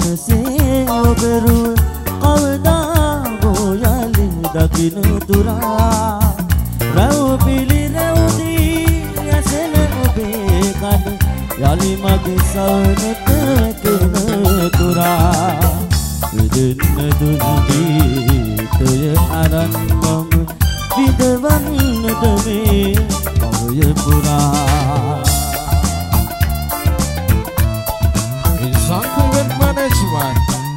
මනසේ ඔබරුව කවදා ගෝයලි දකින්න තුරා රැව් පිලි රැව්දී ඇසෙන ඔබේ කන යලි මගේ සවනට වැටෙන තුරා විදින්න දුන් ගීතය අරන් මම විදවන්නට මේ භවය පුරා Event Management.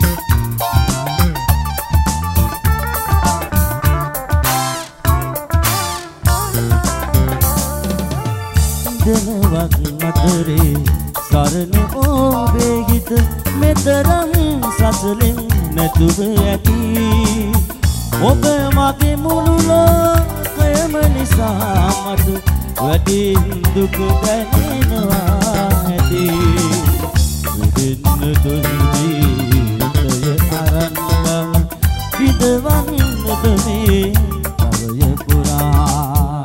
දලවක් මතරේ සරණ ඔබේ හිත මෙතරම් සසලෙන් නැතුව ඇති ඔබ මගේ මුළු ලෝකයම නිසා මට වැඩිම දුක දැනෙනවා ඇති විදින්න දුන් ගීතය අරන් මම විදවන්නට මේ භවය පුරා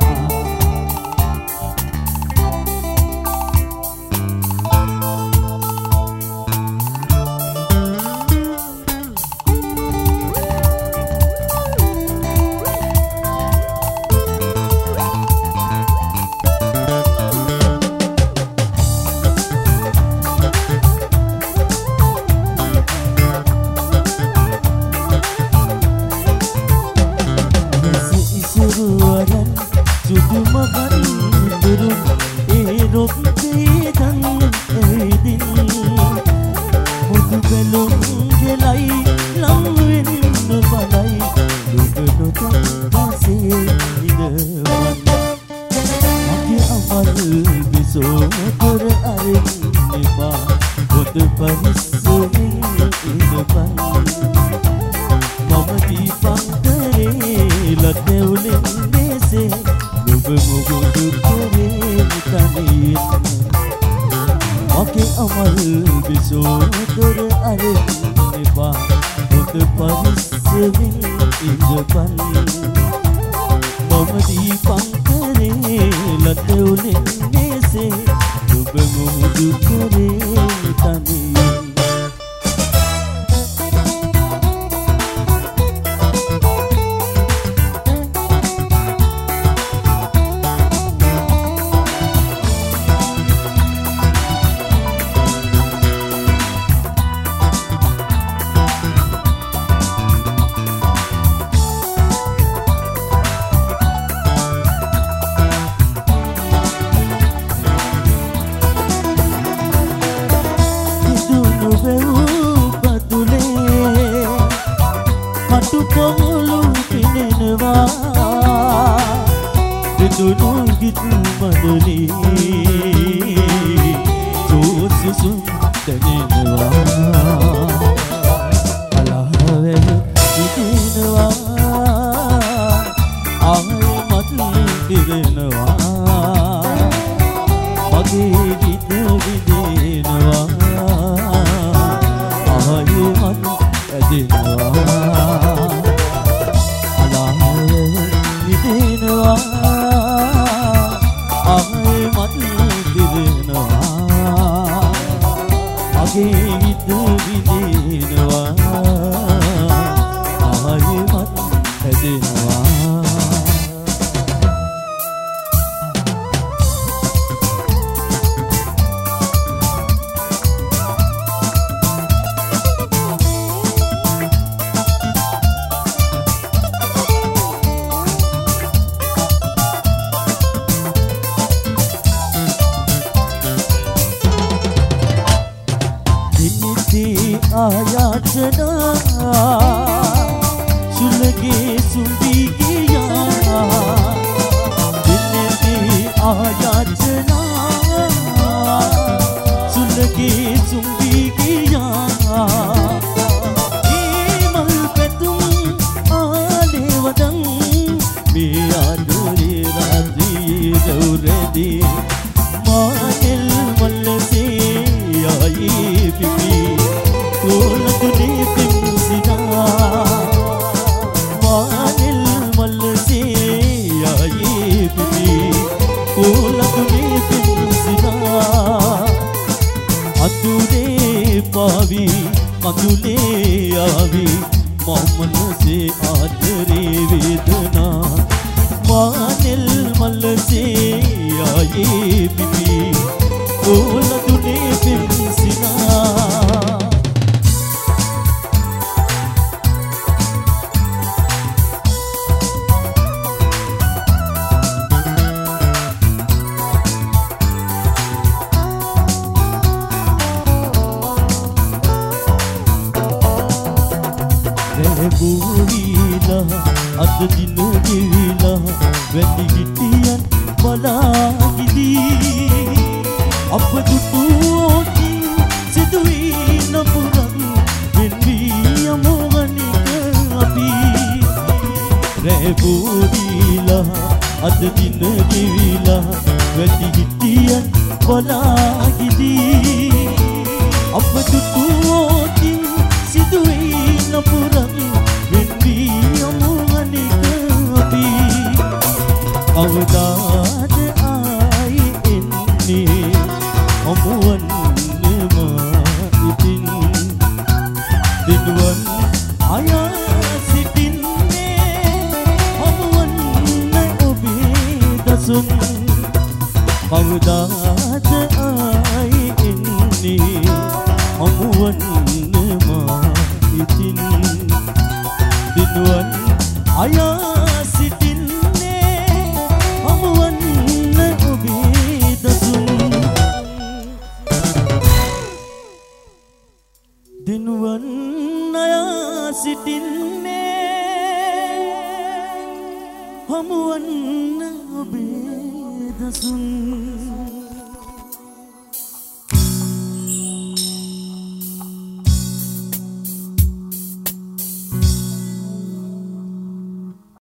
जुले आवी मोमन से आदरे वेदना वानिल मल से आए बिबी ओला दुने बिमसिना Buhila ad din gila wedi hitiyan balagidi apa dutuoti sidui napuran benbi amoganika api re buhila ad din gila wedi hitiyan balagidi apa dutuoti sidui napuran අවදාද ආයි එන්නේ අමුවන්නම ඉතින් දිනුවන් අයා සිටින්නේ අමුවන්න ඔබේ දසුන් අවදාද ආයි එන්නේ අමුවන්නම ඉතින් දිනුවන් අයා දිනුවන් අයා සිටින්නේ හමුවන්න ඔබේ දසුන්